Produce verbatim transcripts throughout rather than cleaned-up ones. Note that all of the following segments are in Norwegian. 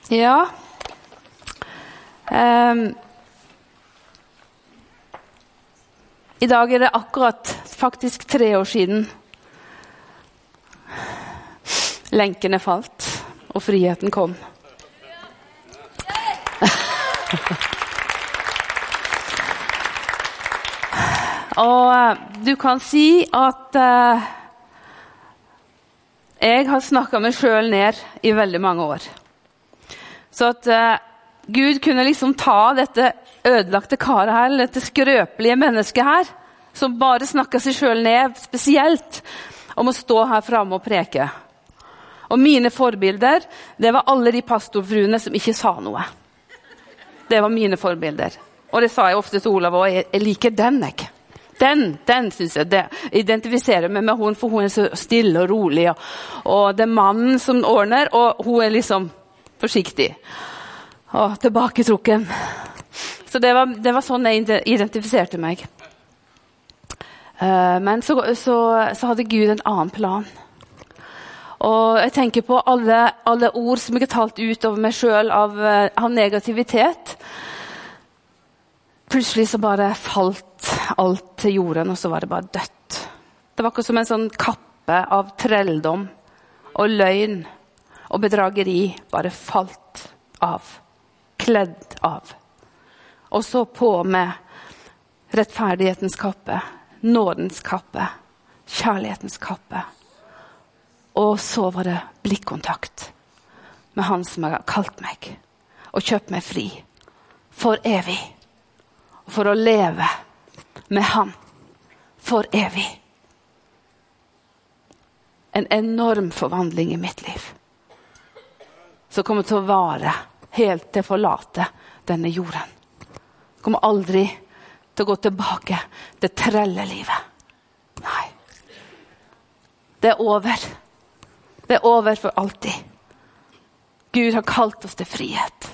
Ja. Um, I dag er det akkurat faktisk tre år siden lenkene falt og friheten kom. Og du kan si at uh, jeg har snakket meg selv ned i veldig mange år. Så at uh, Gud kunne liksom ta dette ødelagte karet her, dette skrøpelige mennesket her, som bare snakker seg selv ned, spesielt om å stå her fremme og preke. Og mine forbilder, det var alle de pastorfruene som ikke sa noe. Det var mine forbilder. Og det sa jeg ofte til Olav, og jeg, jeg liker den, jeg. Den, den synes jeg, det identifiserer meg med hun, for hun er så stille og rolig, og, og det er mannen som ordner, og hun er liksom forsiktig. Og tilbaketrukken. Så det var, det var sånn jeg identifiserte meg. Uh, men så, så, så hadde Gud en annen plan. Og jeg tenker på alle, alle ord som jeg har talt ut over meg selv av, av negativitet. Plutselig så bare falt alt til jorden, og så var det bare dødt. Det var ikke som en sånn kappe av trelldom og løgn og bedrageri bare falt av, kledd av. Og så på med rettferdighetens kappe, nådens kappe, kjærlighetens kappe. Og så var det blikkontakt med han som har kalt meg og kjøpt meg fri for evig. For å leve med han for evig. En enorm forvandling i mitt liv. Som kommer til å vare helt til å forlate denne jorden. Kommer aldri til å gå tilbake til trellelivet. Nei. Det er over. Det er over for alltid. Gud har kalt oss til frihet.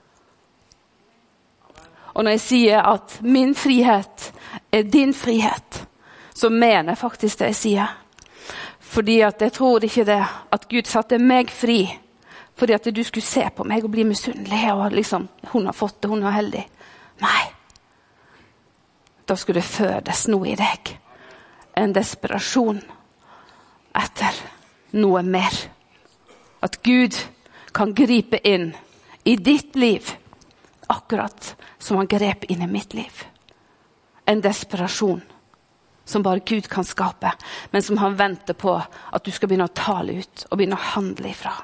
Og når jeg sier at min frihet er din frihet, så mener jeg faktisk det jeg sier. Fordi at jeg tror ikke det, at Gud satte meg fri, fordi at du skulle se på meg og bli misunnelig, og liksom, hun har fått det, hun er heldig. Nei. Da skulle det fødes noe i deg. En desperasjon etter noe mer. At Gud kan gripe inn i ditt liv, akkurat som han grep inn i mitt liv. En desperasjon som bare Gud kan skape, men som han venter på at du skal begynne å tale ut og begynne å handle ifra.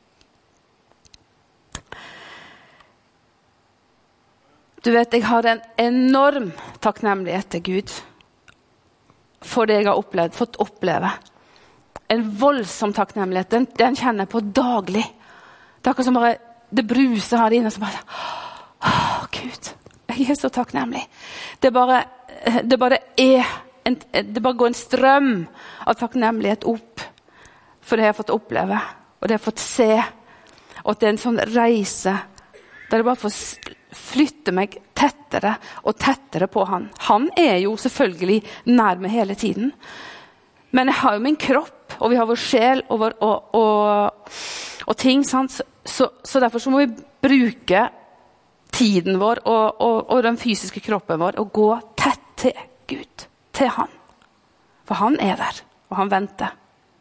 Du vet, jeg har en enorm takknemlighet til Gud for det jeg har opplevd, fått oppleve. En voldsom takknemlighet, den, den kjenner jeg på daglig. Det er akkurat som bare, det bruser her inne, som bare, åh, Gud, jeg er så takknemlig. Det bare, det bare er, en, det bare går en strøm av takknemlighet opp for det jeg har fått oppleve, og det jeg har fått se, og at det er en sånn reise, der jeg bare får flytte meg tettere og tettere på han. Han er jo selvfølgelig nær meg hele tiden, men jeg har jo min kropp, og vi har vår sjel og, vår, og, og, og ting, sant? Så, så, så derfor så må vi bruke tiden vår og, og, og den fysiske kroppen vår og gå tett til Gud, til han. For han er der, og han venter.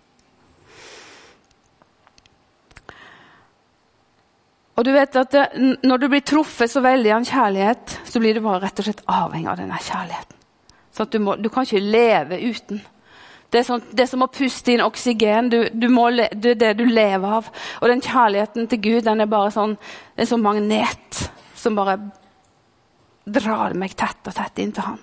Og du vet at det, når du blir truffet så veldig av en kjærlighet, så blir du bare rett og slett avhengig av denne kjærligheten. Så at du, må, du kan ikke leve uten. Det er, sånn, det er som å puste inn oksygen, du, du må, det er det du lever av. Og den kjærligheten til Gud, den er bare sånn, det er sånn magnet som bare drar meg tett og tett inn til han.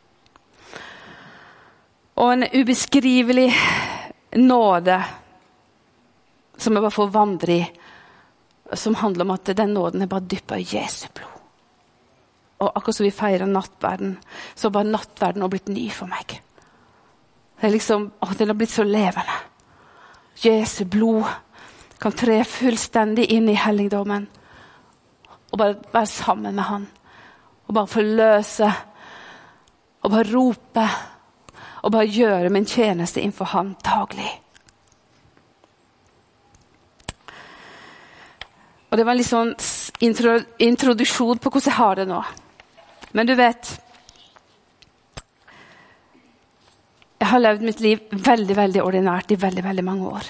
Og en ubeskrivelig nåde som jeg bare får vandre i, som handler om at den nåden er bare dyppet i Jesu blod. Og akkurat som vi feirer nattverden, så har bare nattverden har blitt ny for meg. Det er liksom, å, den har blitt så levende. Jesu blod kan tre fullstendig inn i helligdommen, og bare være sammen med han, og bare forløse, og bare rope, og bare gjøre min tjeneste innenfor han daglig. Og det var en litt sånn intro, introduksjon på hvordan jeg har det nå. Men du vet, jeg har levd mitt liv veldig, veldig ordinært i veldig, veldig mange år.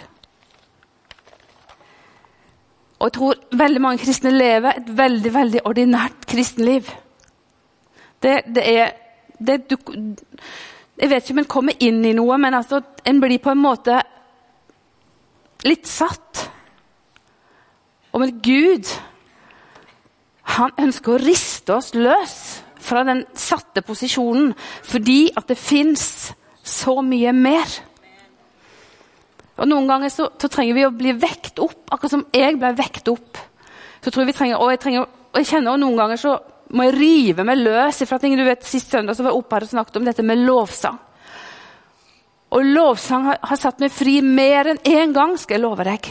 Og jeg tror veldig mange kristne lever et veldig, veldig ordinært kristenliv. Det, det er, det, du, jeg vet ikke om en kommer inn i noe, men altså, en blir på en måte litt satt. Og med Gud, han ønsker å riste oss løs fra den satte posisjonen, fordi at det finnes så mye mer. Og noen ganger så, så trenger vi å bli vekt opp, akkurat som jeg ble vekt opp. Så tror jeg vi trenger, og jeg, trenger, og jeg kjenner også noen ganger så må jeg rive meg løs fra ting. Du vet, sist søndag så var jeg oppe her og snakket om dette med lovsang. Og lovsang har, har satt meg fri mer enn en gang, skal jeg love deg.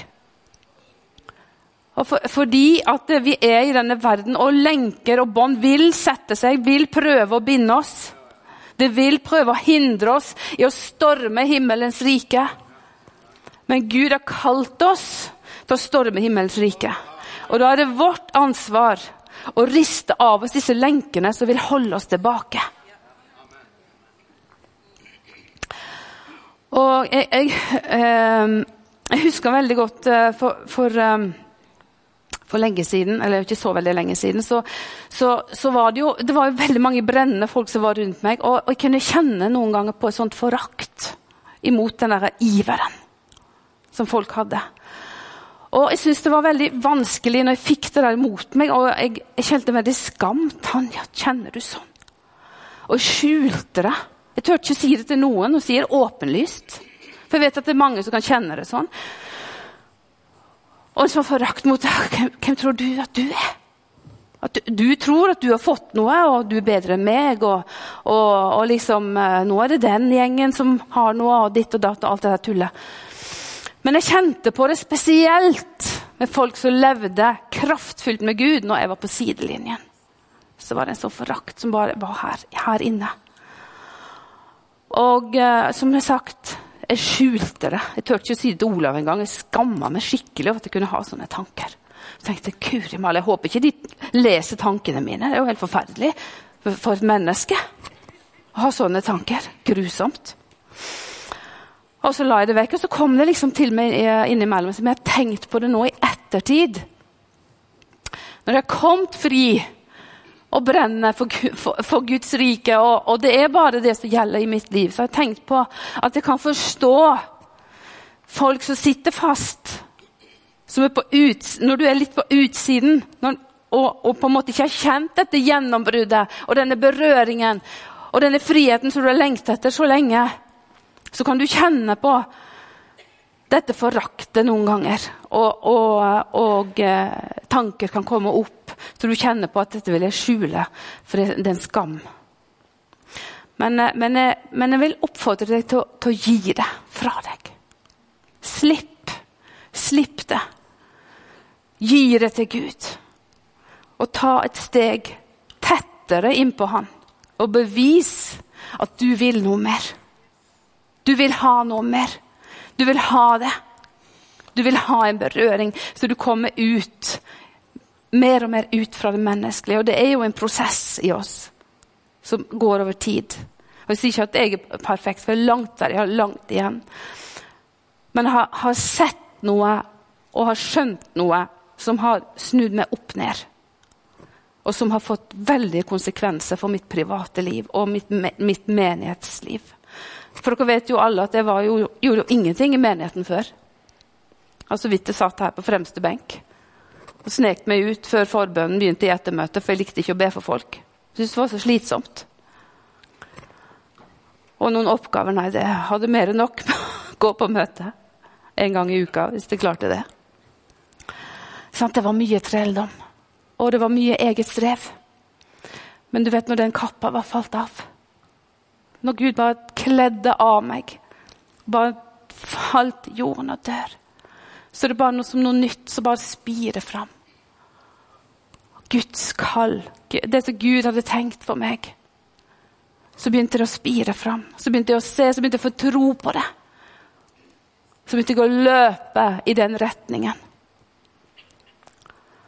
Og for, fordi at vi er i denne verden, og lenker og bånd vil sette seg, vil prøve å binde oss. Det vil prøve å hindre oss i å storme himmelens rike. Men Gud har kalt oss til å storme himmelens rike. Og da er det vårt ansvar å riste av oss disse lenkene som vil holde oss tilbake. Og jeg, jeg, eh, jeg husker veldig godt eh, for, for, eh, for lenge siden, eller ikke så veldig lenge siden, så, så, så var det jo, det var jo veldig mange brennende folk som var rundt meg, og, og jeg kunne kjenne noen ganger på et sånt forakt imot den der iveren som folk hadde. Og jeg synes det var veldig vanskelig når jeg fikk det der mot meg, og jeg, jeg kjente veldig skam. Tanja, kjenner du sånn? Og jeg skjulte det. Jeg tør ikke si det til noen, og sier åpenlyst. For jeg vet at det er mange som kan kjenne det sånn. Og så forakt mot det. Hvem, hvem tror du at du er? At du, du tror at du har fått noe, og du er bedre enn meg, og, og, og liksom, nå er det den gjengen som har noe, og ditt og datt, og alt det der tullet. Men jeg kjente på det spesielt med folk som levde kraftfullt med Gud når jeg var på sidelinjen. Så var det en sånn forakt som bare var her, her inne. Og eh, som jeg har sagt, jeg skjulte det. Jeg tør ikke å si det til Olav en gang. Jeg skammet meg skikkelig over at jeg kunne ha sånne tanker. Jeg tenkte, Kuri Mal, jeg håper ikke de leser tankene mine. Det er jo helt forferdelig for, for et menneske å ha sånne tanker. Grusomt. Og så la jeg det vekk, og så kom det liksom til meg innimellom, som jeg har tenkt på det nå i ettertid. Når jeg har kommet fri og brenner for, for, for Guds rike, og, og det er bare det som gjelder i mitt liv, så jeg har tenkt på at jeg kan forstå folk som sitter fast, som er på ut, når du er litt på utsiden, når, og, og på en måte ikke har kjent dette gjennombruddet, og denne berøringen, og denne friheten som du har lengtet etter så lenge, så kan du kjenne på dette foraktet noen ganger, og, og, og eh, tanker kan komme opp, så du kjenner på at dette vil jeg skjule, for det, det er en skam. Men, men, jeg, men jeg vil oppfordre deg til, til å gi det fra deg. Slipp, slipp det. Gi det til Gud, og ta et steg tettere inn på han, og bevis at du vil noe mer. Du vil ha noe mer. Du vil ha det. Du vil ha en berøring, så du kommer ut, mer og mer ut fra det menneskelige. Og det er jo en prosess i oss, som går over tid. Og jeg sier ikke at jeg er perfekt, for jeg er langt der, jeg har langt igjen. Men jeg har, har sett noe, og har skjønt noe, som har snudd meg opp ned. Og som har fått veldige konsekvenser for mitt private liv, og mitt, mitt menighetsliv. For dere vet jo alle at jeg var jo, gjorde jo ingenting i menigheten før. Altså vidt jeg satt her på fremste benk. Og snekte meg ut før forbønnen begynte i ettermøte, for jeg likte ikke å be for folk. Jeg synes det var så slitsomt. Og noen oppgaver, nei, det hadde mer enn nok med å gå på møte en gang i uka, hvis jeg klarte det. Sånn, det var mye trelldom, og det var mye eget strev. Men du vet når den kappa var falt av, når Gud bare kledde av meg, bare falt jorden og dør, så er det bare noe som noe nytt som bare spirer fram. Guds kall, det som Gud hadde tenkt for meg, så begynte det å spire fram. Så begynte jeg å se, så begynte jeg å få tro på det. Så begynte jeg å løpe i den retningen.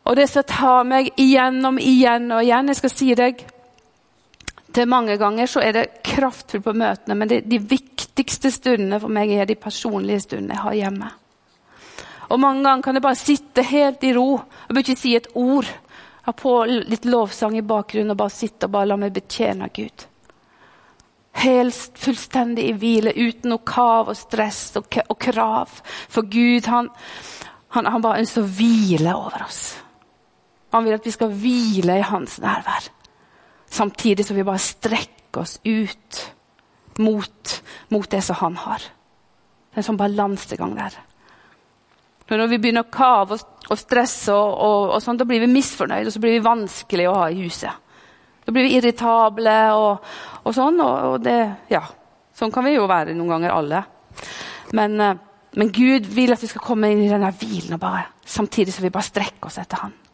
Og det som tar meg igjen og igjen og igjen, jeg skal si deg, til mange ganger så er det kraftfullt på møtene, men det, de viktigste stundene for meg er de personlige stundene jeg har hjemme. Og mange ganger kan jeg bare sitte helt i ro, og bør ikke si et ord, ha på litt lovsang i bakgrunnen og bare sitte og bare la meg betjene Gud. Helt fullstendig i hvile, uten noe kav og stress og, k- og krav. For Gud, han, han, han bare ønsker å hvile over oss. Han vil at vi skal hvile i hans nærvær. Samtidig som vi bare strekker oss ut mot, mot det som han har. Det er en sånn balansegang der. Når vi begynner å kave og, og stresse, og, og, og sånn, da blir vi misfornøyd, og så blir vi vanskelig å ha i huset. Da blir vi irritable og, og sånn, og, og det, ja, sånn kan vi jo være noen ganger alle. Men, men Gud vil at vi skal komme inn i denne hvilen, og bare, samtidig som vi bare strekker oss etter han.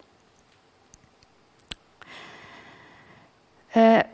Eh,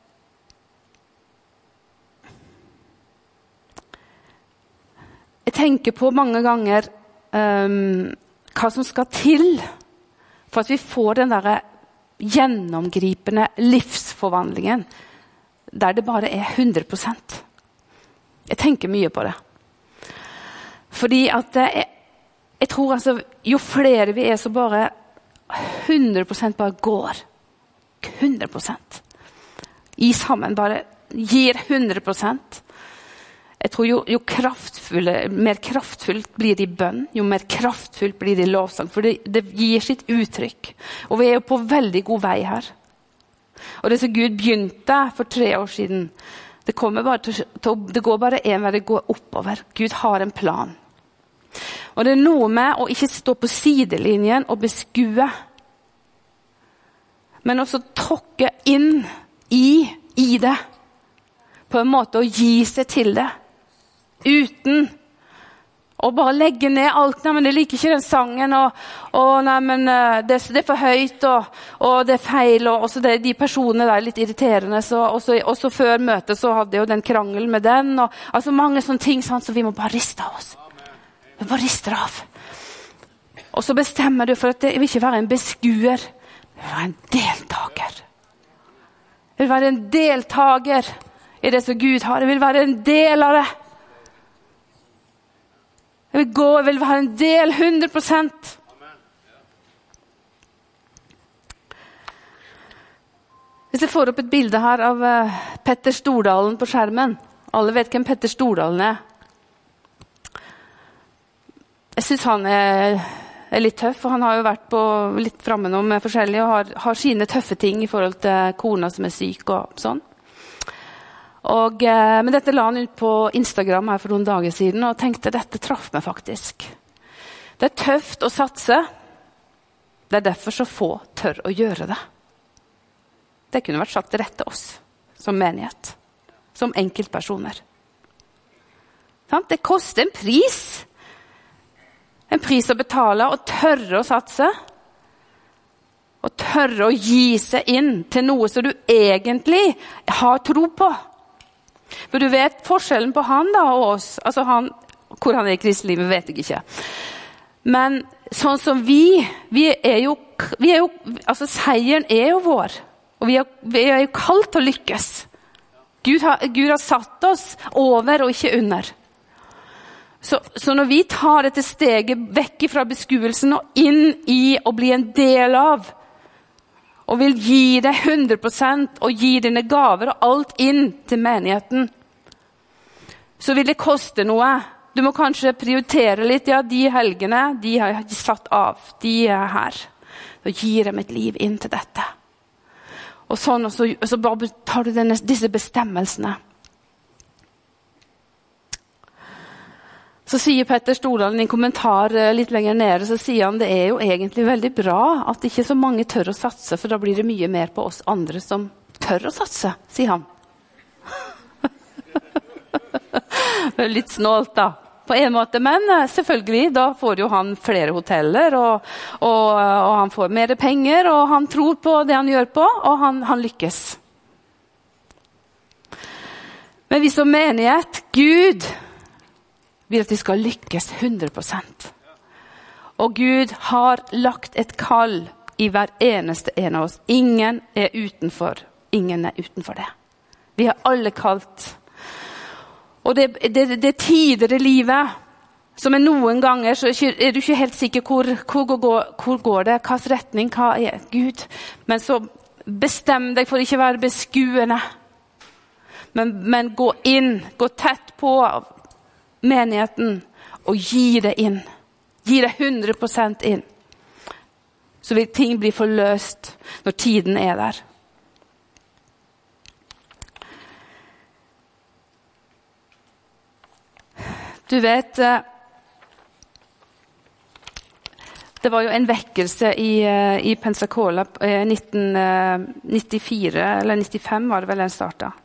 jeg tenker på mange ganger um, hva som skal til for at vi får den der gjennomgripende livsforvandlingen der det bare er hundre prosent. Jeg tenker mye på det. Fordi at det er, jeg tror altså, jo flere vi er så bare hundre prosent bare går. hundre prosent. I sammen bare gir hundre prosent. Jeg tror jo, jo kraftfulle, mer kraftfullt blir det i bønn, jo mer kraftfullt blir det i lovsang, for det, det gir sitt uttrykk. Og vi er jo på veldig god vei her. Og det som Gud begynte for tre år siden, det, kommer bare til, til, det går bare en vei, det går oppover. Gud har en plan. Og det er noe med å ikke stå på sidelinjen og beskue, men også tråkke inn i, i det, på en måte å gi seg til det, uten å bare legge ned alt. Nei, men jeg liker ikke den sangen, og, og nei, men det, det er for høyt, og, og det er feil, og også det, de personene der er litt irriterende, så, og, så, og så før møtet så hadde jeg jo den krangel med den, og altså mange sånne ting, sånn, så vi må bare riste av oss. Vi bare rister av. Og så bestemmer du for at jeg vil ikke være en beskuer, jeg vil være en deltaker. Jeg vil være en deltaker i det som Gud har. Jeg vil være en del av det. Jeg vil gå, jeg vil være en del hundre prosent. Hvis jeg får opp et bilde her av uh, Petter Stordalen på skjermen. Alle vet hvem Petter Stordalen er. Jeg synes han er... er litt tøff, og han har jo vært på litt fremme nå med forskjellige, og har, har sine tøffe ting i forhold til kona som er syk og sånn. Og, eh, men dette la han ut på Instagram her for noen dager siden, og tenkte, dette traff meg faktisk. Det er tøft å satse. Det er derfor så få tør å gjøre det. Det kunne vært sagt rett til oss, som menighet, som enkeltpersoner. Det koster en pris. En pris å betale, og tørre å satse. Og tørre å gi seg inn til noe som du egentlig har tro på. For du vet forskjellen på han da og oss. Altså han, hvor han er i kristelivet vet jeg ikke. Men sånn som vi, vi er jo, vi er jo altså seieren er jo vår. Og vi er, vi er jo kalt til å lykkes. Gud har, Gud har satt oss over og ikke under. Så, så når vi tar dette steget vekk fra beskuelsen og inn i å bli en del av, og vil gi deg hundre prosent og gi dine gaver og alt inn til menigheten, så vil det koste noe. Du må kanskje prioritere litt. Ja, de helgene, de har jeg satt av. De er her. Så gir jeg mitt liv inn til dette. Og sånn, og så, og så bare tar du denne, disse bestemmelsene. Så sier Petter Stordalen i en kommentar litt lenger nede, så sier han det er jo egentlig veldig bra at ikke så mange tør å satse, for da blir det mye mer på oss andre som tør å satse, sier han. Det er litt snålt da, på en måte, men selvfølgelig, da får jo han flere hoteller, og, og, og han får mer penger, og han tror på det han gjør på, og han, han lykkes. Men vi som menighet, Gud vil at vi skal lykkes hundre prosent. Og Gud har lagt et kall i hver eneste en av oss. Ingen er utenfor. Ingen er utenfor det. Vi har alle kalt. Og det, det, det er tider i livet som er noen ganger, så er du ikke helt sikker hvor, hvor, går, hvor går det, hva retning, hva er Gud. Men så bestem deg for ikke å være beskuende. Men, men gå inn, gå tett på menigheten og gi det inn. Gi det hundre prosent inn. Så vil ting bli forløst når tiden er der. Du vet, det var jo en vekkelse i, i Pensacola i nitten nittifire, eller nittifem var det vel den startet.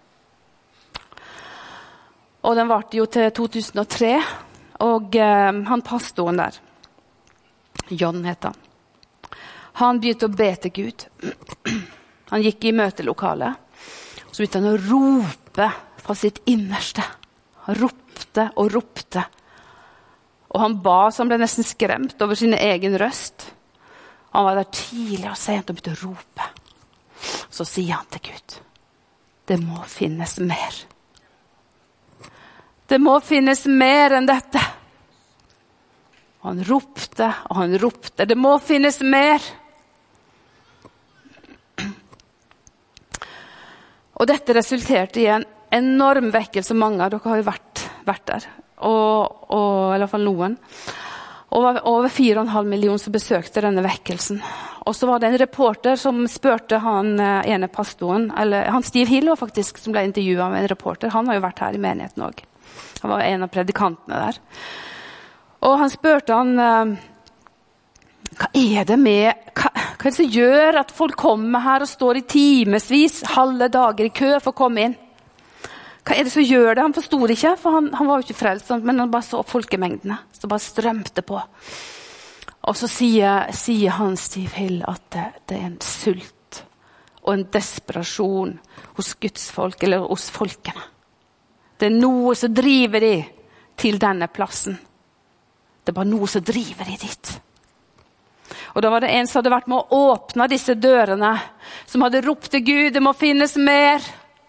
Og den varte jo til to tusen og tre, og eh, han pastoren der, John het han. Han begynte å be til Gud. Han gikk i møtelokalet, og så begynte han å rope fra sitt innerste. Han ropte og ropte. Og han ba, så han ble nesten skremt over sin egen røst. Han var der tidlig og sent og begynte å rope. Så sier han til Gud, det må finnes mer. Det må finnes mer enn dette. Og han ropte, og han ropte. Det må finnes mer. Og dette resulterte i en enorm vekkelse. Mange av dere har jo vært, vært der. Og, og, i hvert fall noen. Og over fire og en halv million som besøkte denne vekkelsen. Og så var det en reporter som spurte han ene pastoren, eller han Steve Hill var faktisk, som ble intervjuet av en reporter. Han har jo vært her i menigheten også. Han var en av predikantene der. Og han spurte han, hva er det med, hva, hva er det som gjør at folk kommer her og står i timesvis, halve dager i kø for å komme inn? Hva er det som gjør det? Han forstod ikke, for han, han var jo ikke frelst, men han bare så folkemengdene, så bare strømte på. Og så sier, sier han Steve Hill at det, det er en sult og en desperasjon hos Guds folk, eller hos folkene. Det er noe som driver de til denne plassen. Det er bare noe som driver de dit. Og da var det en som hadde vært med å åpne disse dørene, som hadde ropt til Gud, det må finnes mer.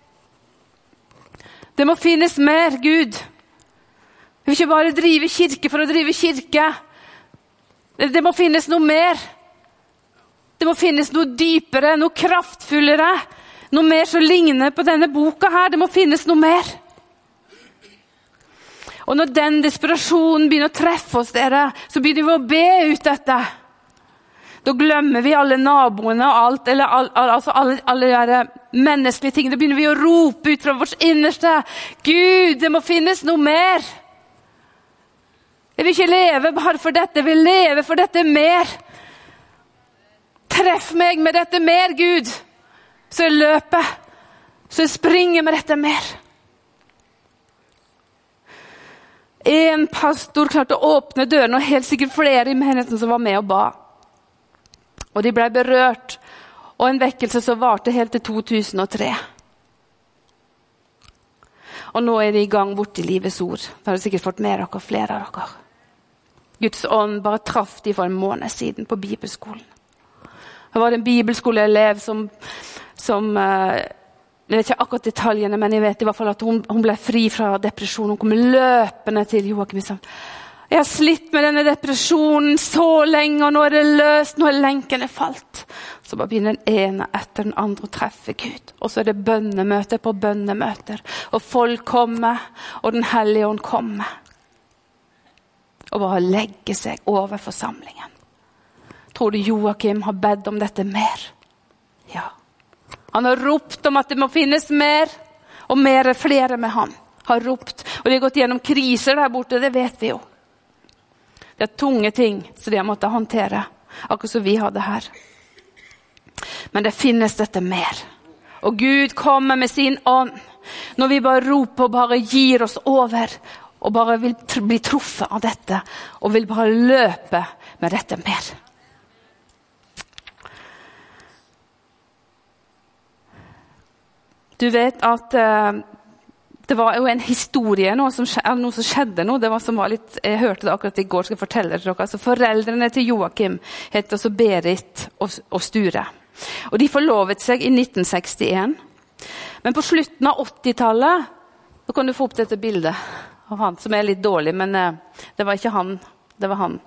Det må finnes mer, Gud. Vi vil ikke bare drive kirke for å drive kirke. Det må finnes noe mer. Det må finnes noe dypere, noe kraftfullere, noe mer som ligner på denne boka her. Det må finnes noe mer. Og når den desperasjonen begynner å treffe oss, dere, så begynner vi å be ut dette. Da glemmer vi alle naboene og alt, eller all, all, altså alle, alle de menneskelige tingene. Da begynner vi å rope ut fra vårt innerste. Gud, det må finnes noe mer. Jeg vil ikke leve bare for dette, jeg vil leve for dette mer. Treff meg med dette mer, Gud. Så jeg løper, så jeg springer med dette mer. En pastor klarte å åpne døren, og helt sikkert flere i menigheten som var med og ba. Og de ble berørt, og en vekkelse som varte helt til to tusen og tre. Og nå er de i gang bort i livets ord. Da har de sikkert fått med dere, flere av dere. Guds ånd bare traff de for en måned siden på bibelskolen. Det var en bibelskoleelev som, som jeg vet ikke akkurat detaljene, men jeg vet i hvert fall at hun, hun ble fri fra depresjon. Hun kom løpende til Joakim og sa, jeg har slitt med denne depresjonen så lenge, og nå er det løst, nå er lenkene falt. Så bare begynner den ene etter den andre å treffe Gud. Og så er det bønnemøter på bønnemøter. Og folk kommer, og den hellige ånd kommer. Og bare legger seg over forsamlingen. Tror du Joakim har bedt om dette mer? Ja. Han har ropt om at det må finnes mer, og mer er flere med han. Har ropt, og de har gått gjennom kriser der borte, det vet vi jo. Det er tunge ting som de har måttet håndtere, akkurat som vi hadde her. Men det finnes dette mer. Og Gud kommer med sin ånd, når vi bare roper og bare gir oss over, og bare vil bli truffet av dette, og vil bare løpe med dette mer. Du vet at uh, det var jo en historie, noe som, skjedde, noe som skjedde nå. Det var som var litt, jeg hørte det akkurat i går, skal jeg fortelle til dere. Altså, foreldrene til Joakim heter også Berit og, og Sture. Og de forlovet seg i nitten sekstien. Men på slutten av åttitallet, da kan du få opp dette bildet av han, som er litt dårlig, men eh, det var ikke han, det var han.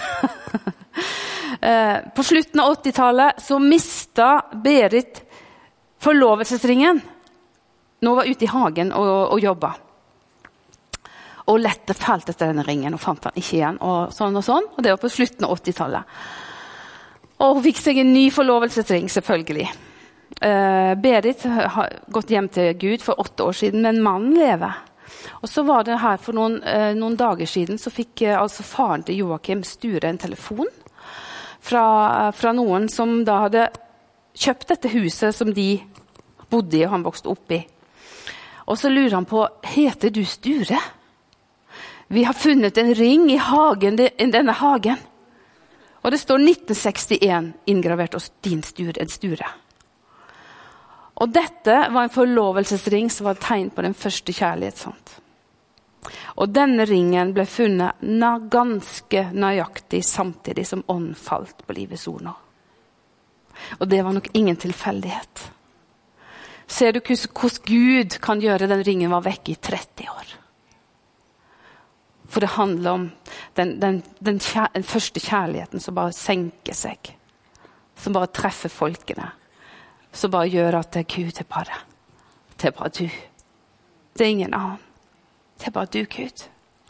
eh, på slutten av åttitallet så mistet Berit forlovelsesringen. Nå var ute i hagen og, og jobbet. Og lette falt etter denne ringen og fant han ikke igjen. Og sånn og sånn. Og det var på slutten av åttitallet. Og hun fikk seg en ny forlovelsesring, selvfølgelig. Uh, Berit har gått hjem til Gud for åtte år siden, men mannen lever. Og så var det her for noen, uh, noen dager siden, så fikk uh, altså faren til Joakim Sture en telefon fra, uh, fra noen som da hadde kjøpt dette huset som de bodde i og han vokste opp i. Og så lurer han på, heter du Sture? Vi har funnet en ring i hagen, i denne hagen. Og det står nitten sekstien inngravert hos din Sture, en Sture. Og dette var en forlovelsesring som var et tegn på den første kjærlighet. Sant? Og denne ringen ble funnet na, ganske nøyaktig samtidig som ånd falt på livets ord nå. Og det var nok ingen tilfeldighet. Ser du hvordan Gud kan gjøre den ringen var vekk i tretti år? For det handler om den, den, den, kjær, den første kjærligheten som bare senker seg. Som bare treffer folkene. Som bare gjør at det er Gud til bare. Det er bare du. Det er ingen annen. Det er bare du, Gud.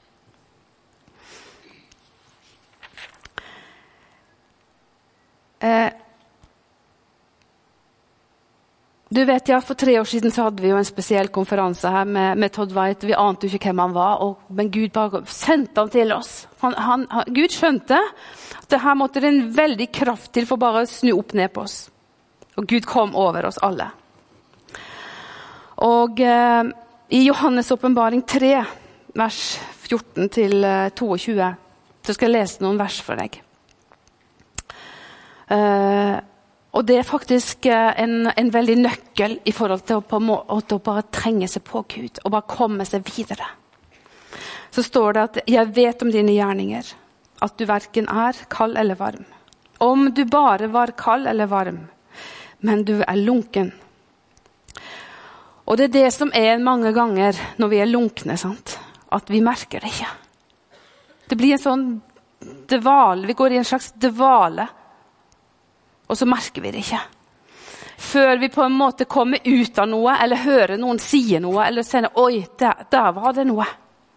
Eh, Du vet, ja, for tre år siden så hadde vi jo en spesiell konferanse her med, med Todd White. Vi ante jo ikke hvem han var, og, men Gud bare sendte han til oss. Han, han, han, Gud skjønte at det her måtte det en veldig kraft til for bare å snu opp ned på oss. Og Gud kom over oss alle. Og eh, i Johannes åpenbaring tre, vers fjorten til tjueto, så skal jeg lese noen vers for deg. Eh, Og det er faktisk en, en veldig nøkkel i forhold til å, på, å bare trenge seg på Gud og bare komme seg videre. Så står det at jeg vet om dine gjerninger, at du hverken er kald eller varm. Om du bare var kald eller varm, men du er lunken. Og det er det som er mange ganger når vi er lunkne, sant? At vi merker det ikke. Det blir en sånn dvale, vi går i en slags dvale. Og så merker vi det ikke. Før vi på en måte kommer ut av noe, eller hører noen sige noe, eller sier, oi, der, der var det noe.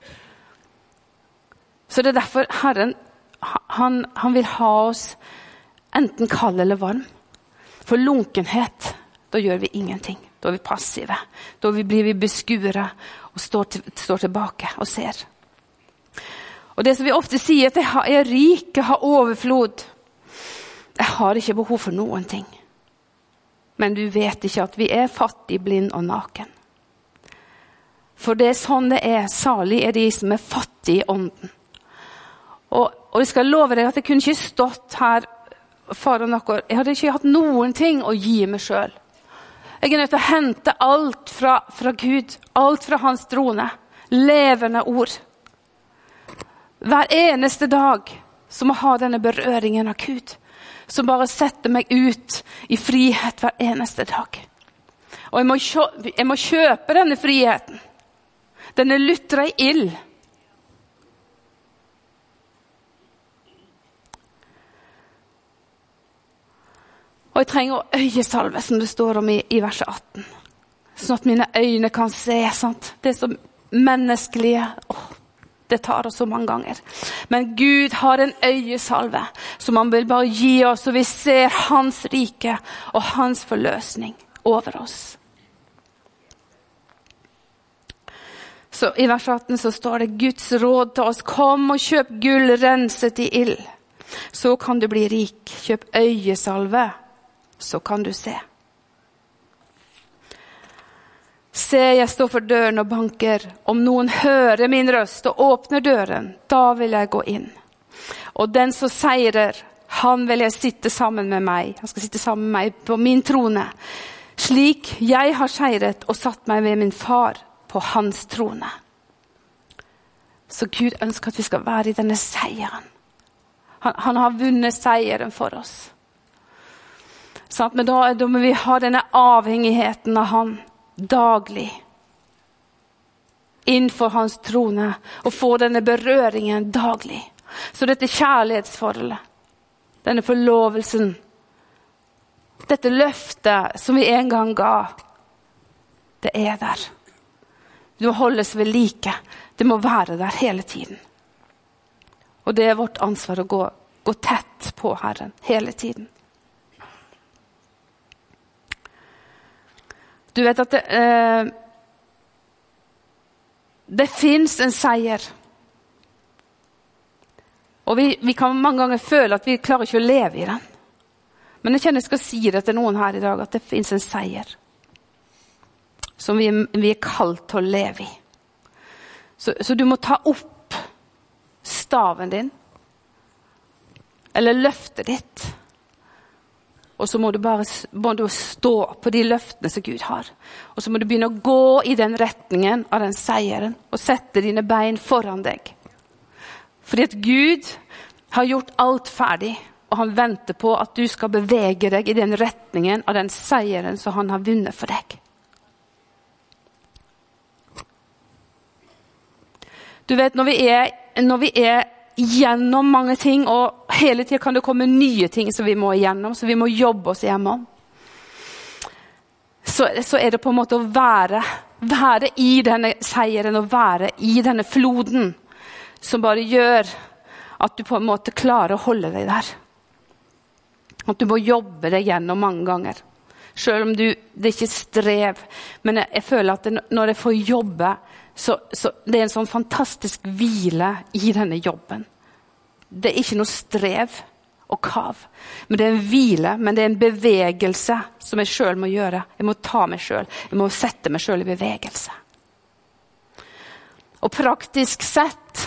Så det er derfor Herren, han, han vil ha oss enten kald eller varm. For lunkenhet, da gjør vi ingenting. Da er vi passive. Da blir vi beskuere og står, til, står tilbake og ser. Og det som vi ofte sier, at jeg er rik, jeg har overflod. Jeg har ikke behov for noen ting. Men du vet ikke at vi er fattig, blind og naken. For det er sånn det er. Salig er de som er fattige i ånden. Og, og jeg skal love deg at jeg kunne ikke stått her foran dere. Jeg hadde ikke hatt noen ting å gi meg selv. Jeg er nødt til å hente alt fra, fra Gud. Alt fra hans trone. Levende ord. Hver eneste dag så må jeg ha denne berøringen av Gud. Som bare setter meg ut i frihet hver eneste dag. Og jeg må, kjøpe, jeg må kjøpe denne friheten. Den er lutret i ild. Og jeg trenger øyesalve, som det står om i, i vers atten. Sånn at mine øyne kan se, sant? Det er så menneskelige. Åh. Det tar oss så mange ganger. Men Gud har en øyesalve som han vil bare gi oss, og vi ser hans rike og hans forløsning over oss. Så i vers atten så står det Guds råd til oss, kom og kjøp gull renset i ild. Så kan du bli rik. Kjøp øyesalve, så kan du se. Se, jeg står for døren og banker. Om noen hører min røst og åpner døren, da vil jeg gå inn. Og den som seirer, han vil jeg sitte sammen med meg. Han skal sitte sammen med meg på min trone. Slik jeg har seiret og satt meg ved min far på hans trone. Så Gud ønsker at vi skal være i denne seieren. Han, han har vunnet seieren for oss. Sånn, men da, da må vi ha denne avhengigheten av han daglig. Innenfor hans trone. Og få denne berøringen daglig. Så dette kjærlighetsforholdet, denne forlovelsen, dette løftet som vi en gang ga, det er der. Det må holdes ved like. Det må være der hele tiden. Og det er vårt ansvar å gå, gå tett på Herren hele tiden. Du vet at det, eh, det finnes en seier. Og vi, vi kan mange ganger føle at vi klarer ikke å leve i den. Men jeg kjenner jeg skal si det til noen her i dag, at det finnes en seier som vi, vi er kalt til å leve i. Så, så du må ta opp staven din, eller løftet ditt, og så må du bare må du stå på de løftene som Gud har. Og så må du begynne å gå i den retningen av den seieren, og sette dine bein foran deg. Fordi at Gud har gjort alt ferdig, og han venter på at du skal bevege deg i den retningen av den seieren som han har vunnet for deg. Du vet, når vi er, når vi er gjennom mange ting, og hele tiden kan det komme nye ting som vi må igjennom, så vi må jobbe oss igjennom, så, så er det på en måte å være, være i denne seieren, og være i denne floden, som bare gjør at du på en måte klarer å holde deg der. At du må jobbe deg gjennom mange ganger. Selv om du, det ikke er strev, men jeg, jeg føler at det, når jeg får jobbe, Så, så det er en sånn fantastisk hvile i denne jobben. Det er ikke noe strev og kav, men det er en hvile, men det er en bevegelse som jeg selv må gjøre. Jeg må ta meg selv, jeg må sette meg selv i bevegelse. Og praktisk sett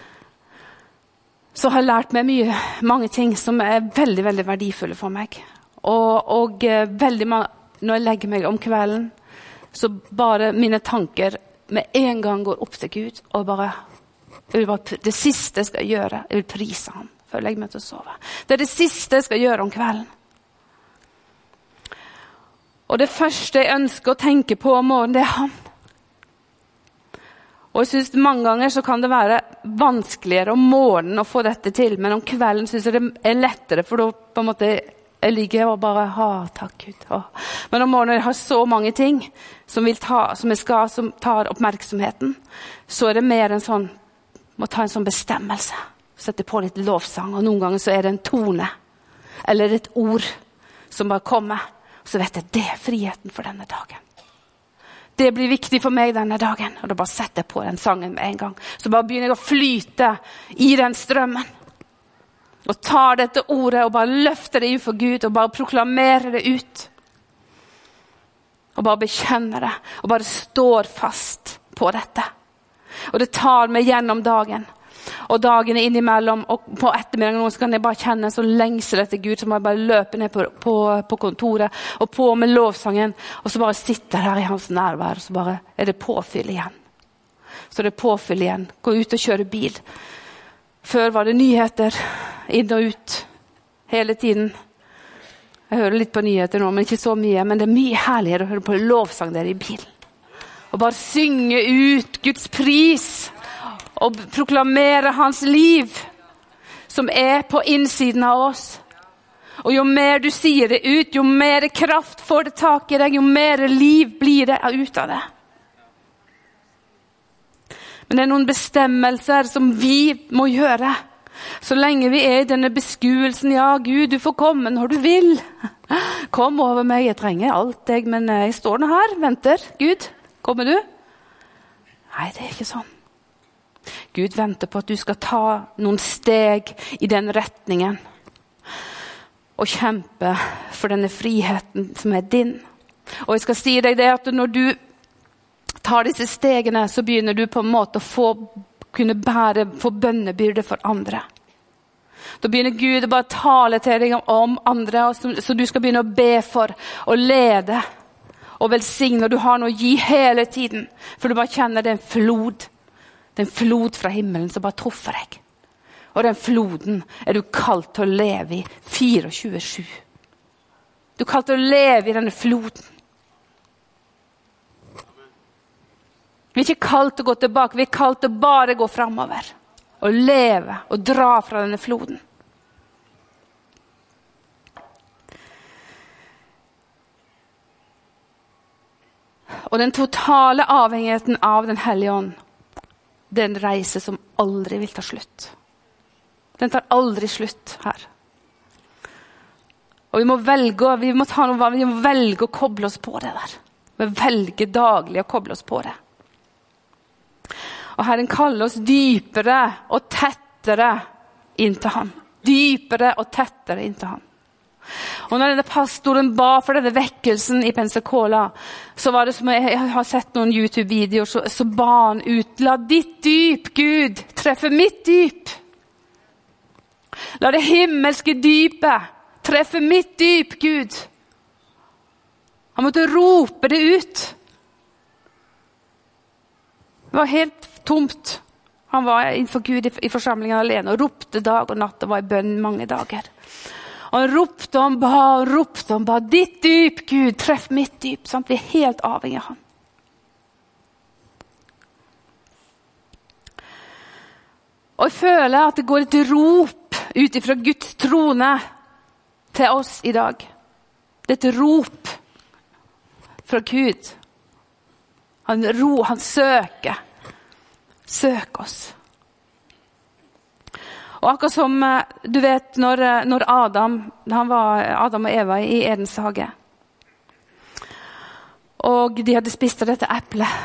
så har jeg lært meg mye, mange ting som er veldig, veldig verdifulle for meg. Og, og veldig mange, når jeg legger meg om kvelden, så bare mine tanker med en gang går opp til Gud, og bare, jeg vil bare, det siste jeg skal gjøre, jeg vil prise ham, før jeg legger meg til å sove. Det er det siste jeg skal gjøre om kvelden. Og det første jeg ønsker å tenke på om morgenen, det er han. Og jeg synes mange ganger så kan det være vanskeligere om morgenen å få dette til, men om kvelden synes jeg det er lettere, for da på en måte jeg ligger og bare, ha, takk Gud. Å. Men om morgenen jeg har så mange ting som, vil ta, som jeg skal, som tar oppmerksomheten, så er det mer en sånn, må ta en sånn bestemmelse. Sette på litt lovsang, og noen ganger så er det en tone, eller et ord som bare kommer. Og så vet jeg, det er friheten for denne dagen. Det blir viktig for meg denne dagen, og da bare setter jeg på den sangen med en gang. Så bare begynner jeg å flyte i den strømmen. Og tar dette ordet og bare løfter det inn for Gud og bare proklamerer det ut. Og bare bekjenner det og bare står fast på dette. Og det tar meg gjennom dagen. Og dagene innimellom og på ettermiddagen så kan jeg bare kjenne så lengsel etter Gud som jeg bare løper ned på, på, på kontoret og på med lovsangen. Og så bare sitter her i hans nærvær og så bare er det påfyll igjen. Så det er påfyll igjen. Gå ut og kjøre bil. Før var det nyheter, inn og ut, hele tiden. Jeg hører litt på nyheter nå, men ikke så mye. Men det er mye herligere å høre på lovsang der i bilen. Og bare synge ut Guds pris, og proklamere hans liv, som er på innsiden av oss. Og jo mer du sier det ut, jo mer kraft får det tak i deg, jo mer liv blir det ut av det. Men det er noen bestemmelser som vi må gjøre. Så lenge vi er i denne beskuelsen, ja Gud, du får komme når du vil. Kom over meg, jeg trenger alt jeg, men jeg står nå her, venter. Gud, kommer du? Nei, det er ikke sånn. Gud venter på at du skal ta noen steg i den retningen. Og kjempe for denne friheten som er din. Og jeg skal si deg det at når du tar disse stegene, så begynner du på en måte å få, kunne bære, få bønnebyrde for andre. Da begynner Gud å bare tale til deg om andre, så, så du skal begynne å be for, og lede, og velsigne, og du har noe å gi hele tiden. For du bare kjenner det er en flod. Det er en flod fra himmelen som bare troffer deg. Og den floden er du kalt til å leve i tjuefire sju. Du er kalt til å leve i denne floden. Vi er ikke kalt til å gå tilbake, vi er kalt til å bare gå fremover. Og leve og dra fra denne floden. Og den totale avhengigheten av den hellige ånd, det er en reise som aldri vil ta slutt. Den tar aldri slutt her. Og vi må velge, vi må ta noe, vi må velge å koble oss på det der. Vi velger daglig å koble oss på det. Og Herren kaller oss dypere og tettere inn til Han. Dypere og tettere inn til Han. Og når denne pastoren ba for denne vekkelsen i Pensacola, så var det som, jeg har sett noen YouTube-videoer, så, så ba han ut, la ditt dyp, Gud, treffe mitt dyp. La det himmelske dypet treffe mitt dyp, Gud. Han måtte rope det ut. Det var helt tomt. Han var innenfor Gud i, i forsamlingen alene og ropte dag og natt og var i bønn mange dager. Og han ropte og ba, og ropte og ba, ditt dyp, Gud, treff mitt dyp. Sant? Vi er helt avhengig av Han. Og jeg føler at det går et rop ut fra Guds trone til oss i dag. Det er et rop fra Gud. Han, ro, han søker. Søk oss. Og akkurat som du vet, når, når Adam, han var Adam og Eva i Edens hage, og de hadde spist av dette eplet,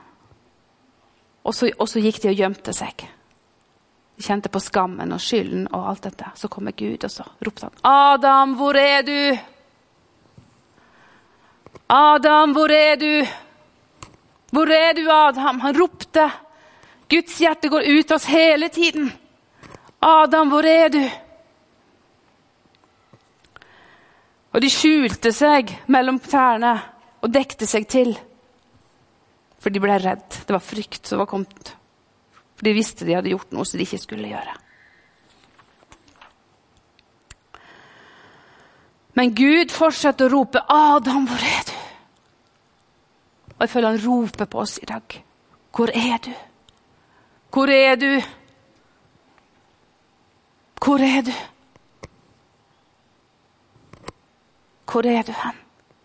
og så, og så gikk de og gjemte seg. De kjente på skammen og skylden og alt dette. Så kommer Gud, og så ropte han, Adam, hvor er du? Adam, hvor er du? Hvor er du, Adam? Han ropte. Guds hjerte går ut av oss hele tiden. Adam, hvor er du? Og de skjulte seg mellom tærne og dekte seg til. For de ble redd. Det var frykt som var kommet. For de visste de hadde gjort noe som de ikke skulle gjøre. Men Gud fortsetter å rope, Adam, hvor er du? Og jeg føler han roper på oss i dag. Hvor er du? Hvor er du? Hvor er du? Hvor er du hen?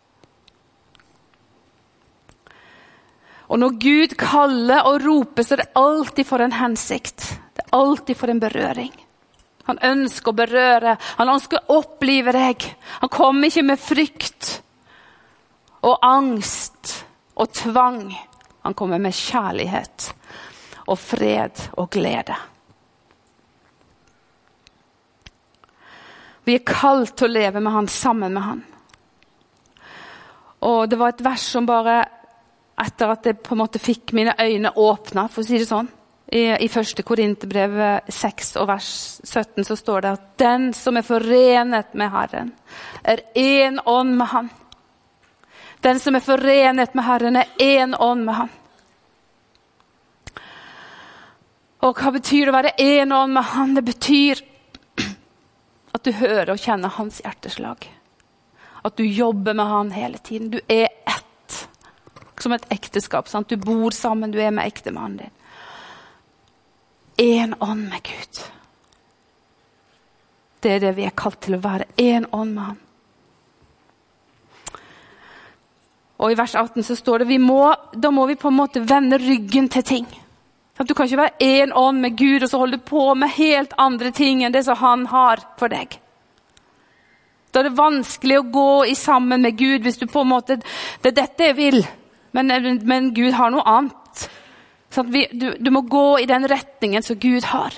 Og når Gud kaller og roper, så er det alltid for en hensikt. Det er alltid for en berøring. Han ønsker å berøre. Han ønsker å opplive deg. Han kommer ikke med frykt og angst og tvang. Han kommer med kjærlighet og fred og glede. Vi er kalt til å leve med Han, sammen med Han. Og det var et vers som bare, etter at jeg på en måte fikk mine øyne åpnet, for å si det sånn, i, i første Korinterbrev seks og vers sytten, så står det at den som er forenet med Herren, er en ånd med Han. Den som er forenet med Herren, er en ånd med Han. Og hva betyr det å være en ånd med Han? Det betyr at du hører og kjenner hans hjerteslag. At du jobber med han hele tiden. Du er ett. Som et ekteskap. Sant? Du bor sammen, du er med ektemannen din. En ånd med Gud. Det er det vi er kalt til å være. En ånd med han. Og i vers atten så står det, vi må, da må vi på en måte vende ryggen til ting. Du kan ikke være en ånd med Gud og så holde på med helt andre ting enn det som han har for deg. Da er det vanskelig å gå i sammen med Gud hvis du på en måte, det er dette jeg vil, men, men Gud har noe annet. Sånn, vi, du, du må gå i den retningen som Gud har.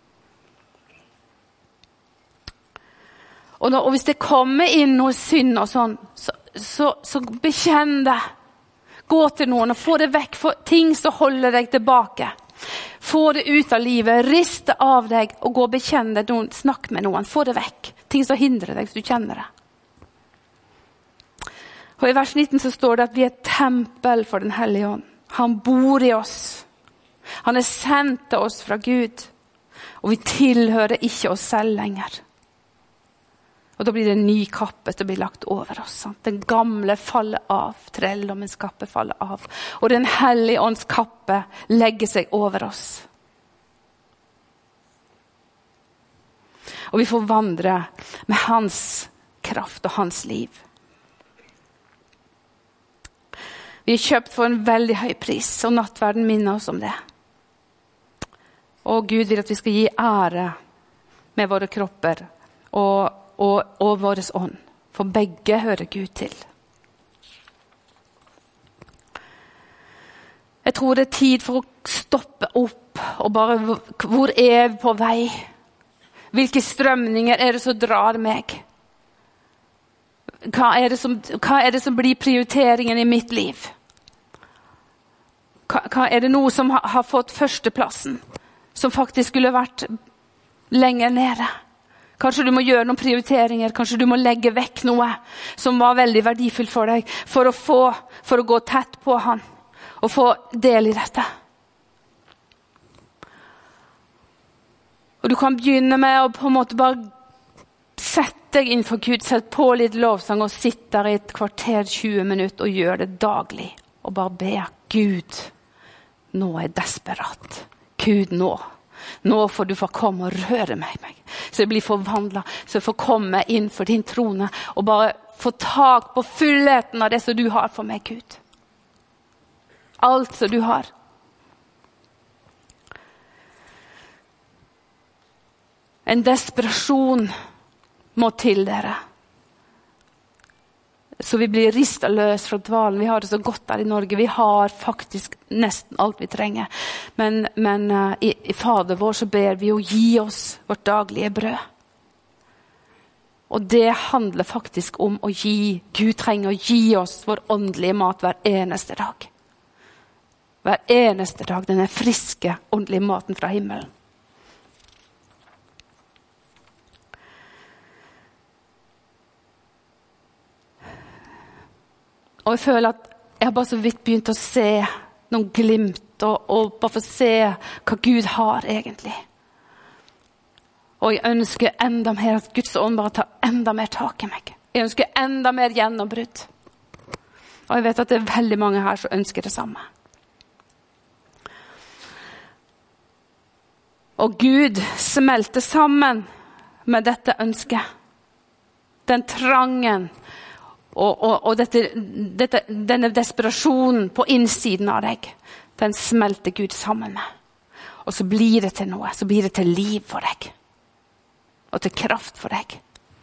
Og, når, og hvis det kommer inn noe synd og sånn, så, så, så bekjenn det. Gå til noen og få det vekk, for ting som holder deg tilbake. Få det ut av livet, rist det av deg og gå og bekjenn det. Noen, snakk med noen, få det vekk. Ting som hindrer deg hvis du kjenner det. Og i vers nitten så står det at vi er et tempel for den hellige ånd. Han bor i oss. Han er sendt til oss fra Gud. Og vi tilhører ikke oss selv lenger. Og da blir det en ny kappe som blir lagt over oss. Sant? Den gamle faller av. Trelldommens kappe faller av. Og den hellige ånds kappe legger seg over oss. Og vi får vandre med hans kraft og hans liv. Vi er kjøpt for en veldig høy pris, og nattverden minner oss om det. Og Gud vil at vi skal gi ære med våre kropper og, og, og våres ånd. For begge hører Gud til. Jeg tror det er tid for å stoppe opp og bare, hvor er vi på vei? Hvilke strømninger er det som drar meg? Hva er det som, hva er det som blir prioriteringen i mitt liv? Hva, hva er det noe som har, har fått førsteplassen? Som faktisk skulle vært lenger nede. Kanskje du må gjøre noen prioriteringer. Kanskje du må legge vekk noe som var veldig verdifullt for deg. For å, få, for å gå tett på han. Og få del i dette. Og du kan begynne med å på en måte bare sette deg inn for Gud. Sett på litt lovsang og sitte der i et kvarter, tjue minutter og gjør det daglig. Og bare be Gud. Nå er jeg desperat. Gud, nå. Nå får du få komme og røre meg. meg. Så jeg blir forvandlet. Så jeg får komme inn for din trone. Og bare få tak på fullheten av det som du har for meg, Gud. Alt som du har. En desperasjon må til dere. Så vi blir ristet løs fra dvalen. Vi har det så godt der i Norge. Vi har faktisk nesten alt vi trenger. Men, men uh, i, i Fader vår så ber vi å gi oss vårt daglige brød. Og det handler faktisk om å gi. Gud trenger å gi oss vår åndelige mat hver eneste dag. Hver eneste dag. Denne friske åndelige maten fra himmelen. Og jeg føler at jeg har bare så vidt begynt å se noen glimt, og, og bare få se hva Gud har egentlig. Og jeg ønsker enda mer at Guds ånd bare tar enda mer tak i meg. Jeg ønsker enda mer gjennombrudd. Og jeg vet at det er veldig mange her som ønsker det samme. Og Gud smelter sammen med dette ønsket. Den trangen, Og, og, og dette, dette, denne desperasjonen på innsiden av deg, den smelter Gud sammen med. Og så blir det til noe, så blir det til liv for deg. Og til kraft for deg.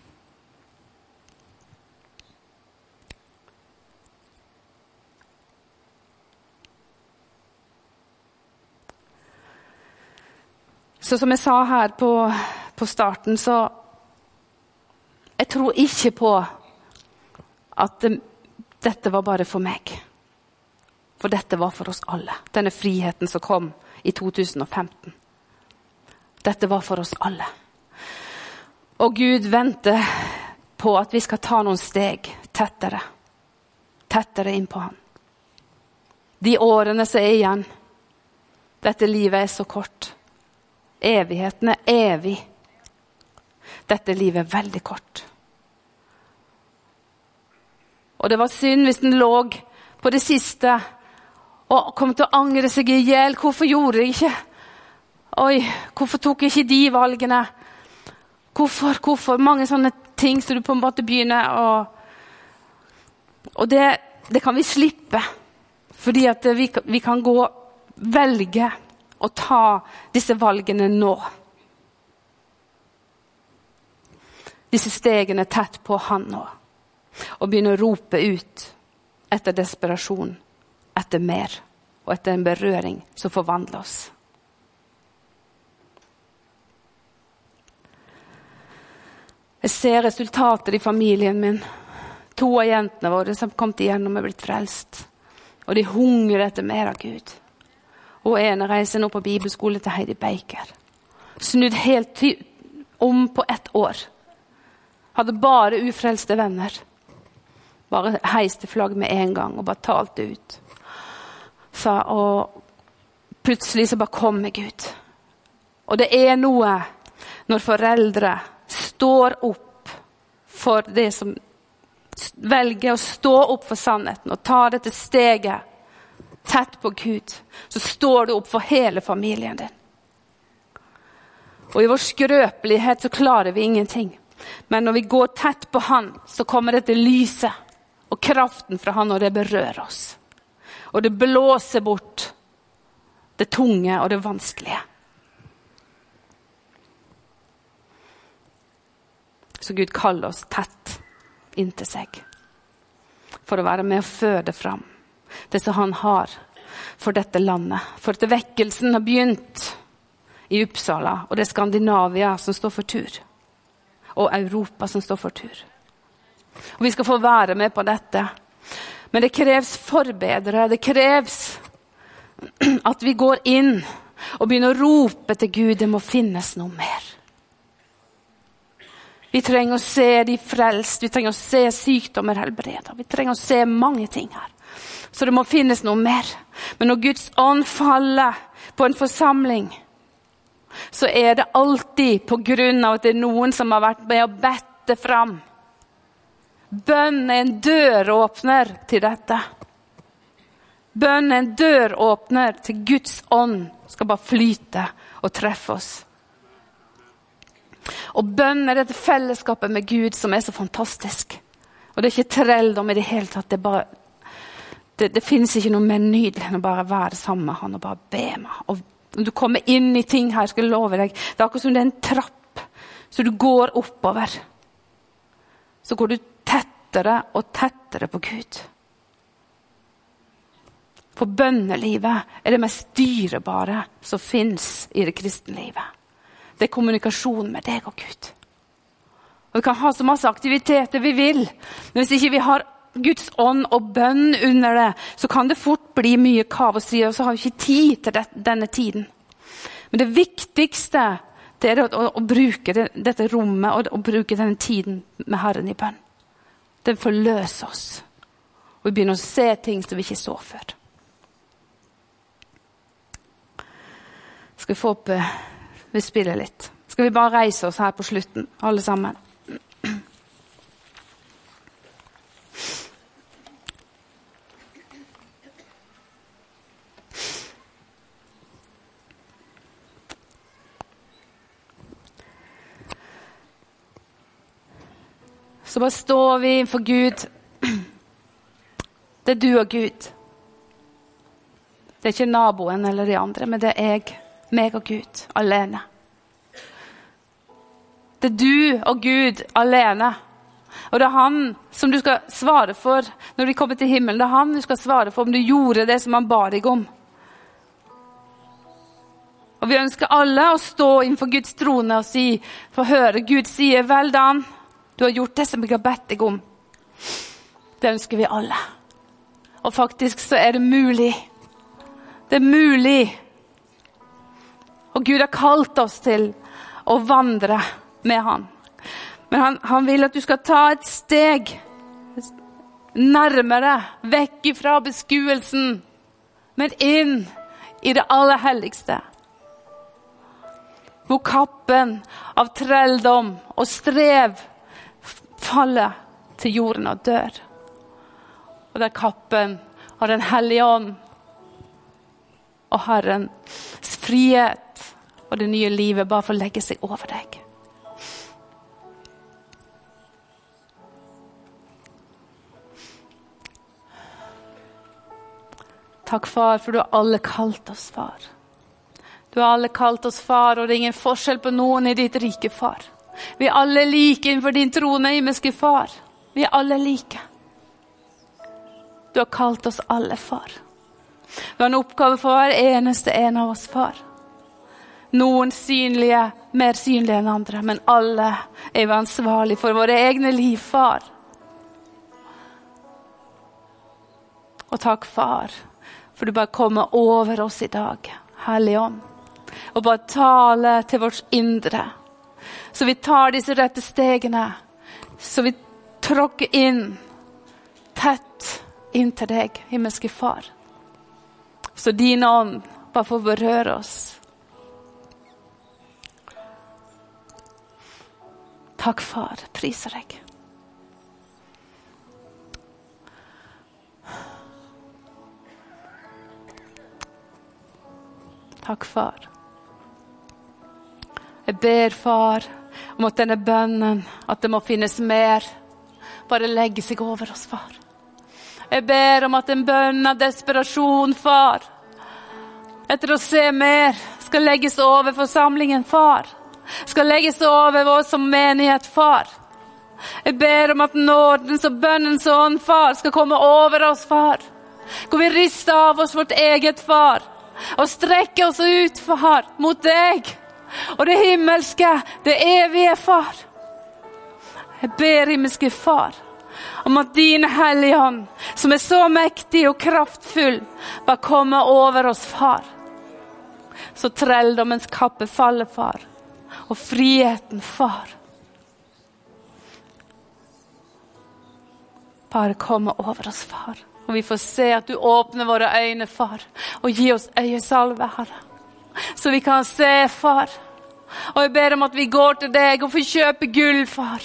Så som jeg sa her på, på starten, så jeg tror ikke på at det, dette var bare for meg. For dette var for oss alle. Denne friheten som kom i to tusen og femten. Dette var for oss alle. Og Gud venter på at vi skal ta noen steg tettere. Tettere inn på han. De årene som er igjen. Dette livet er så kort. Evigheten er evig. Dette livet er veldig kort. Og det var synd hvis den lå på det siste og kom til å angre seg i hjel. Hvorfor gjorde jeg ikke? Oi, hvorfor tok jeg ikke de valgene? Hvorfor, hvorfor? Mange sånne ting som du på en måte begynner å... Og det, det kan vi slippe. Fordi at vi, vi kan gå, velge å ta disse valgene nå. Disse stegene tett på han nå. Og begynne å rope ut etter desperasjon, etter mer, og etter en berøring som forvandler oss. Jeg ser resultater i familien min. To av jentene våre som kom til igjennom er blitt frelst. Og de hungrer etter mer av Gud. Og en reiser nå på bibelskole til Heidi Baker. Snudd helt om på ett år. Hadde bare ufrelste venner. Bare heiste flagg med en gang og bare talte ut. Så, og plutselig så bare kommer Gud. Og det er noe når foreldre står opp for det som velger å stå opp for sannheten og ta dette steget tett på Gud, så står du opp for hele familien din. Og i vår skrøpelighet så klarer vi ingenting. Men når vi går tett på han, så kommer dette lyset og kraften fra han, og det berører oss. Og det blåser bort det tunge og det vanskelige. Så Gud kaller oss tett inntil seg. For å være med og føde fram det som han har for dette landet. For at vekkelsen har begynt i Uppsala, og det er Skandinavia som står for tur. Og Europa som står for tur. Og vi skal få være med på dette. Men det kreves forbedre. Det kreves at vi går inn og begynner å rope til Gud. Det må finnes noe mer. Vi trenger å se de frelst. Vi trenger å se sykdommer helbredet. Vi trenger å se mange ting her. Så det må finnes noe mer. Men når Guds ånd faller på en forsamling, så er det alltid på grunn av at det er noen som har vært med å bette fram. Bønn er en døråpner til dette. Bønn er en døråpner til Guds ånd skal bare flyte og treffe oss. Og bønn er dette fellesskapet med Gud som er så fantastisk. Og det er ikke trelldom i det hele tatt. Det, bare, det, det finnes ikke noe mer nydelig enn å bare være sammen med han og bare be meg. Og når du kommer inn i ting her, skal jeg love deg, det er akkurat som det er en trapp, så du går oppover. Så går du tettere og tettere på Gud. For bønnelivet er det mest dyrebare som finnes i det kristne livet. Det er kommunikasjon med deg og Gud. Og vi kan ha så masse aktiviteter vi vil, men hvis ikke vi har Guds ånd og bønn under det, så kan det fort bli mye kaos i, og så har vi ikke tid til det, denne tiden. Men det viktigste det er å, å, å bruke det, dette rommet og å bruke denne tiden med Herren i bønn. Den forløser oss. Og vi begynner å se ting som vi ikke så før. Skal vi få opp, vi spiller litt. Skal vi bare reise oss her på slutten, alle sammen? Så bare står vi for Gud. Det er du og Gud. Det er ikke naboen eller de andre, men det er jeg, meg og Gud, alene. Det er du og Gud alene. Og det er han som du skal svare for når vi kommer til himmelen. Det er han du skal svare for om du gjorde det som han ba deg om. Og vi ønsker alle å stå innenfor Guds trone og si, for å høre Gud sier, vel Dan, du har gjort det som jeg har bedt deg om. Det ønsker vi alle. Og faktisk så er det mulig. Det er mulig. Og Gud har kalt oss til å vandre med han. Men han, han vil at du skal ta et steg nærmere, vekk fra beskuelsen, men inn i det aller helligste. Hvor kappen av trelldom og strev faller til jorden og dør. Og der kappen av den hellige ånd og Herrens frihet og det nye livet bare får legge seg over deg. Takk, far, for du har alle kalt oss, far. Du har alle kalt oss, far, og det er ingen forskjell på noen i ditt rike, far. Vi er alle like innenfor din trone, himmelske far. Vi er alle like. Du har kalt oss alle, far. Du har en oppgave for hver eneste en av oss, far. Noen synlige, mer synlige enn andre, men alle er vi ansvarlige for våre egne liv, far. Og takk, far, for du bare kommer over oss i dag, Hellige Ånd, og bare tale til vårt indre. Så vi tar disse rette stegene, så vi tråkker inn tett inn til deg, himmelske far. Så din ånd bare får berøre oss. Takk, far. Priser deg. Takk, far. Jeg ber, far, om at denne bønnen, at det må finnes mer, bare legge seg over oss, far. Jeg ber om at en bønn av desperasjon, far, etter å se mer, skal legges over forsamlingen, far. Skal legges over oss som menighet, far. Jeg ber om at nådens og bønnens ånd, far, skal komme over oss, far. Hvor vi rister av oss vårt eget, far, og strekker oss ut, far, mot deg. Og det himmelske, det evige, far. Jeg ber, himmelske far, om at din hellige ånd, som er så mektig og kraftfull, bare kommer over oss, far. Så trelldommens kappe faller, far. Og friheten, far. Bare komme over oss, far. Og vi får se at du åpner våre øyne, far. Og gi oss øyesalve, Herre. Så vi kan se, far. Og jeg ber om at vi går til deg og får kjøpe gull, far.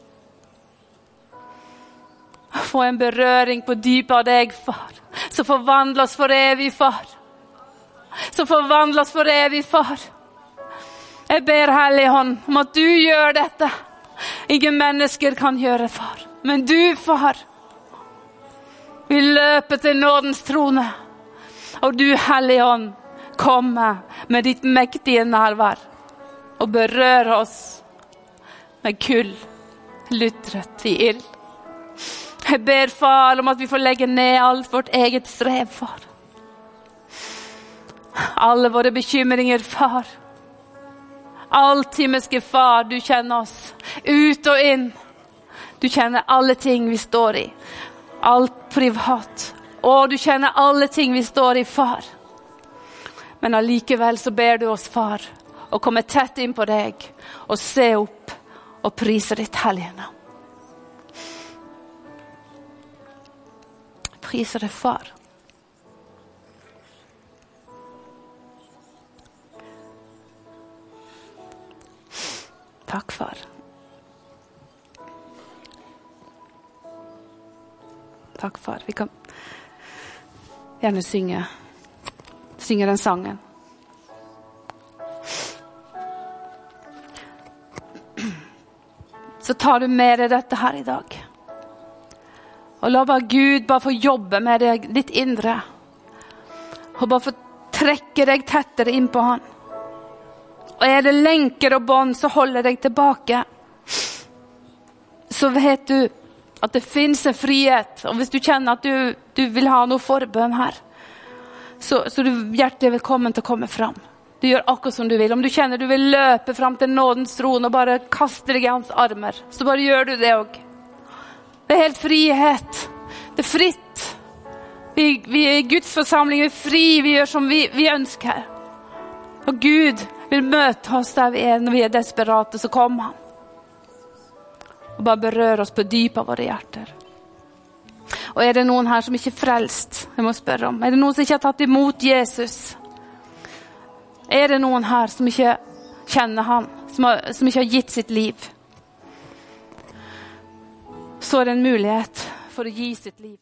Få en berøring på dypet av deg, far. Så forvandle oss for evig, far. Så forvandle oss for evig, far. Jeg ber, Hellige Hånd, om at du gjør dette. Ingen mennesker kan gjøre, far. Men du, far, vi løper til nådens trone. Og du, Hellige Hånd, kommer med ditt mektige nærvær og berører oss med kull, lutret i ild. Jeg ber, far, om at vi får legge ned alt vårt eget strev, far. Alle våre bekymringer, far. Alt, himmelske far, du kjenner oss ut og inn. Du kjenner alle ting vi står i. Alt privat. Og du kjenner alle ting vi står i, far. Men allikevel så ber du oss, far, å komme tett inn på deg og se opp og prise ditt hellige navn. Priser deg, far. Takk, far. Takk, far. Vi kan gjerne synge, synge den sangen. Så tar du med deg dette her i dag. Og la bare Gud bare få jobbe med deg, ditt indre. Og bare få trekke deg tettere inn på han. Og er det lenker og bånd, så holder deg tilbake. Så vet du at det finnes en frihet. Og hvis du kjenner at du, du vil ha noe forbønn her, så, så du er hjertelig velkommen til å komme fram. Du gjør akkurat som du vil. Om du kjenner du vil løpe fram til nådens trone og bare kaste deg i hans armer, så bare gjør du det også. Det er helt frihet. Det er fritt. Vi, vi er i Guds forsamling, vi er fri, vi gjør som vi, vi ønsker. Og Gud vil møte oss der vi er når vi er desperate, så kommer han. Og bare berøre oss på dypet av våre hjerter. Og er det noen her som ikke er frelst? Jeg må spørre om. Er det noen som ikke har tatt imot Jesus? Er det noen her som ikke kjenner han, som, har, som ikke har gitt sitt liv? Så er det en mulighet for å gi sitt liv.